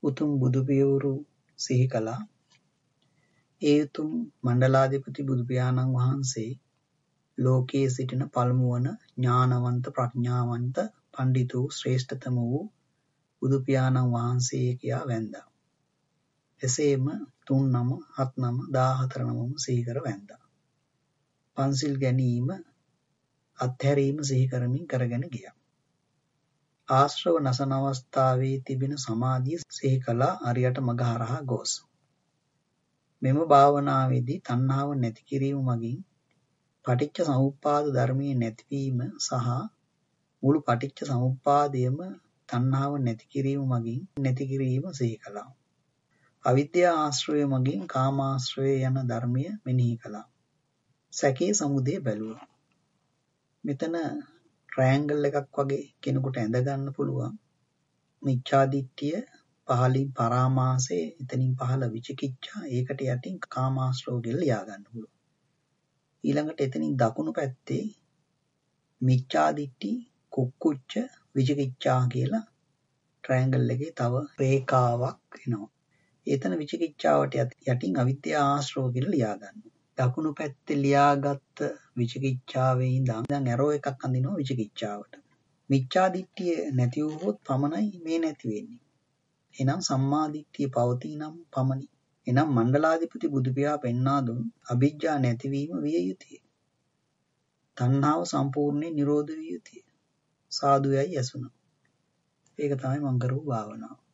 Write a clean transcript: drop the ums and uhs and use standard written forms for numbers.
උතුම් බුදු පියවරු සිහි කළා. ඒ උතුම් මණ්ඩලාධිපති බුදු පියාණන් වහන්සේ ලෝකයේ සිටින පළමු වන ඥානවන්ත ප්‍රඥාවන්ත පඬිතු ශ්‍රේෂ්ඨතම වූ බුදු පියාණන් වහන්සේ කියා වැන්දා. එසේම 3 නම 7 නම 14 නමම සිහි කර වැන්දා. පන්සිල් ගැනීම අත්හැරීම සිහි කරමින් කරගෙන ගියා. ආශ්‍රව නසන අවස්ථාවේ තිබෙන සමාධිය සිහි කළා අරියට මඟ හරහා ගොස්. මෙම භාවනාවේදී තණ්හාව නැති කිරීම මගින් පටිච්ච සමුප්පාද ධර්මයේ නැතිවීම සහ මුළු පටිච්ච සමුප්පාදයම තණ්හාව නැති කිරීම මගින් නැති කිරීම සිහි කළා. අවිද්‍යා ආශ්‍රය මගින් කාමාශ්‍රය යන ධර්මය මෙනෙහි කළා. සැකේ සමුදය බැලුවා. මෙතන ට්‍රයැන්ගල් එකක් වගේ කෙනෙකුට ඇඳ ගන්න පුළුවන්. මිච්ඡාදිට්ඨිය පහලින් පරාමාසය, එතනින් පහළ විචිකිච්ඡා, ඒකට යටින් කාමාශ්‍රව කියලා ලියා ගන්න පුළුවන්. ඊළඟට එතනින් දකුණු පැත්තේ මිච්ඡාදිට්ඨි, කුක්කුච්ච, විචිකිච්ඡා කියලා ට්‍රයැන්ගල් එකේ තව රේඛාවක් එනවා. එතන විචිකිච්ඡාවට යටින් අවිද්‍යා ආශ්‍රව කියලා ලියා ගන්නවා. දකුණු පැත්තේ ලියාගත්ත විචිකිච්ඡාවේ ඉඳන් දැන් ඇරෝ එකක් අඳිනවා විචිකිච්ඡාවට. මිච්ඡාදිට්ඨිය නැති වුවොත් පමණයි මේ නැති වෙන්නේ. එනම් සම්මාදිට්ඨිය පවතිනම් පමණි. එනම් මණ්ඩලාධිපති බුදු පියා පෙන්වා දුන් අවිජ්ජා නැතිවීම විය යුතුය. තණ්හාව සම්පූර්ණයෙන් නිරෝධ විය යුතුය. සාදු යයි ඇසුණා. ඒක තමයි මං කරපු භාවනාව.